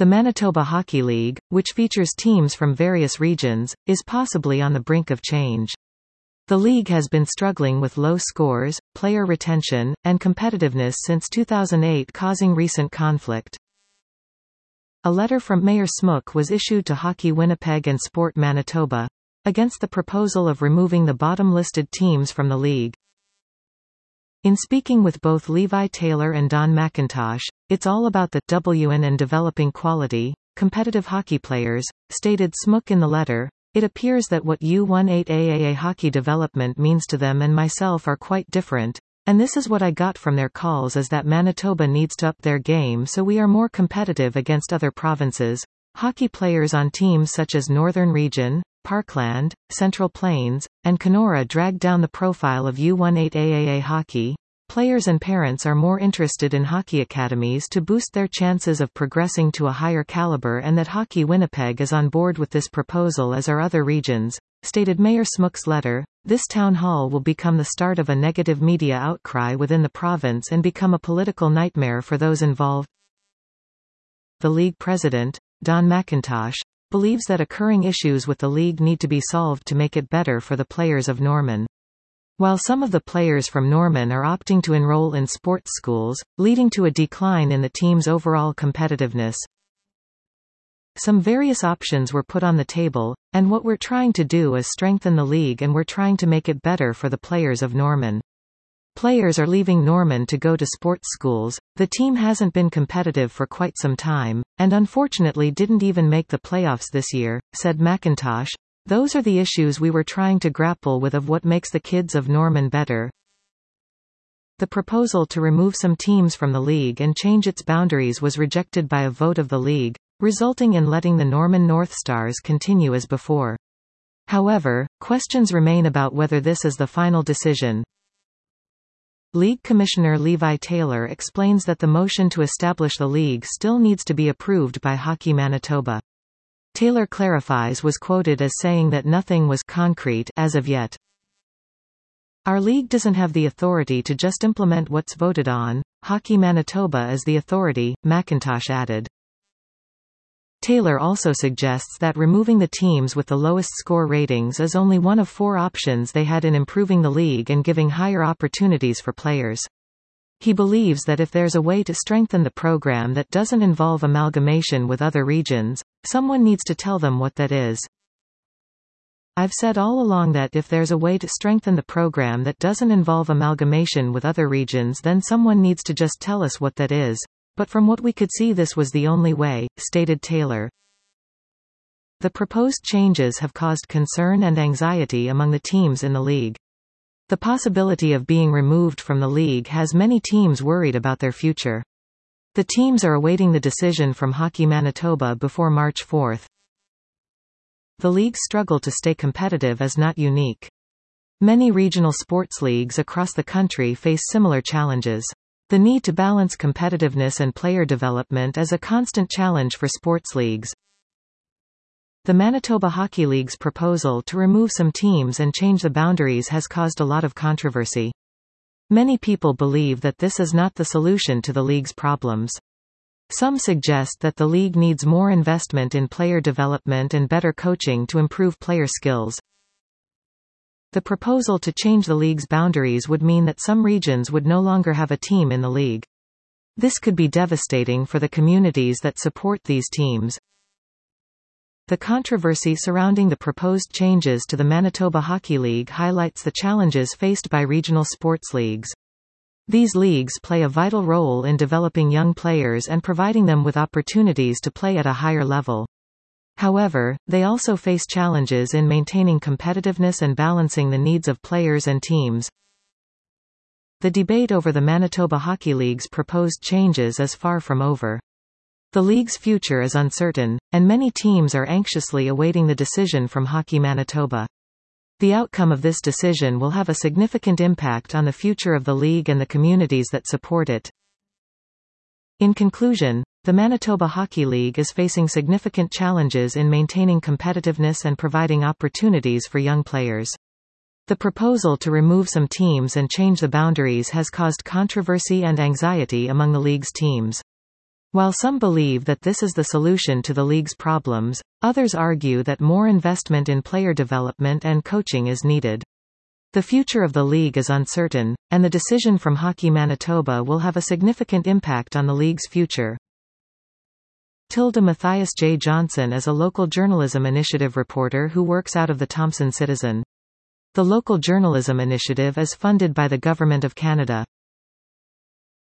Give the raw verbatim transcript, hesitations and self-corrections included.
The Manitoba Hockey League, which features teams from various regions, is possibly on the brink of change. The league has been struggling with low scores, player retention, and competitiveness since two thousand eight, causing recent conflict. A letter from Mayor Smook was issued to Hockey Winnipeg and Sport Manitoba against the proposal of removing the bottom-listed teams from the league. In speaking with both Levi Taylor and Don McIntosh, "It's all about the W N and developing quality, competitive hockey players," stated Smook in the letter. "It appears that what U eighteen A A A hockey development means to them and myself are quite different, and this is what I got from their calls, is that Manitoba needs to up their game so we are more competitive against other provinces. Hockey players on teams such as Northern Region, Parkland, Central Plains, and Kenora drag down the profile of U eighteen A A A hockey. Players and parents are more interested in hockey academies to boost their chances of progressing to a higher caliber, and that Hockey Winnipeg is on board with this proposal, as are other regions," stated Mayor Smook's letter. "This town hall will become the start of a negative media outcry within the province and become a political nightmare for those involved." The league president, Don McIntosh, believes that occurring issues with the league need to be solved to make it better for the players of Norman. While some of the players from Norman are opting to enroll in sports schools, leading to a decline in the team's overall competitiveness. Some various options were put on the table, and what we're trying to do is strengthen the league, and we're trying to make it better for the players of Norman. Players are leaving Norman to go to sports schools. The team hasn't been competitive for quite some time, and unfortunately didn't even make the playoffs this year, said McIntosh. "Those are the issues we were trying to grapple with, of what makes the kids of Norman better." The proposal to remove some teams from the league and change its boundaries was rejected by a vote of the league, resulting in letting the Norman North Stars continue as before. However, questions remain about whether this is the final decision. League Commissioner Levi Taylor explains that the motion to establish the league still needs to be approved by Hockey Manitoba. Taylor clarifies was quoted as saying that nothing was concrete as of yet. "Our league doesn't have the authority to just implement what's voted on. Hockey Manitoba is the authority," McIntosh added. Taylor also suggests that removing the teams with the lowest score ratings is only one of four options they had in improving the league and giving higher opportunities for players. He believes that if there's a way to strengthen the program that doesn't involve amalgamation with other regions, someone needs to tell them what that is. "I've said all along that if there's a way to strengthen the program that doesn't involve amalgamation with other regions, then someone needs to just tell us what that is. But from what we could see, this was the only way," stated Taylor. The proposed changes have caused concern and anxiety among the teams in the league. The possibility of being removed from the league has many teams worried about their future. The teams are awaiting the decision from Hockey Manitoba before March fourth. The league's struggle to stay competitive is not unique. Many regional sports leagues across the country face similar challenges. The need to balance competitiveness and player development is a constant challenge for sports leagues. The Manitoba Hockey League's proposal to remove some teams and change the boundaries has caused a lot of controversy. Many people believe that this is not the solution to the league's problems. Some suggest that the league needs more investment in player development and better coaching to improve player skills. The proposal to change the league's boundaries would mean that some regions would no longer have a team in the league. This could be devastating for the communities that support these teams. The controversy surrounding the proposed changes to the Manitoba Hockey League highlights the challenges faced by regional sports leagues. These leagues play a vital role in developing young players and providing them with opportunities to play at a higher level. However, they also face challenges in maintaining competitiveness and balancing the needs of players and teams. The debate over the Manitoba Hockey League's proposed changes is far from over. The league's future is uncertain, and many teams are anxiously awaiting the decision from Hockey Manitoba. The outcome of this decision will have a significant impact on the future of the league and the communities that support it. In conclusion, the Manitoba Hockey League is facing significant challenges in maintaining competitiveness and providing opportunities for young players. The proposal to remove some teams and change the boundaries has caused controversy and anxiety among the league's teams. While some believe that this is the solution to the league's problems, others argue that more investment in player development and coaching is needed. The future of the league is uncertain, and the decision from Hockey Manitoba will have a significant impact on the league's future. Tilda Matthias J. Johnson is a local journalism initiative reporter who works out of the Thompson Citizen. The local journalism initiative is funded by the Government of Canada.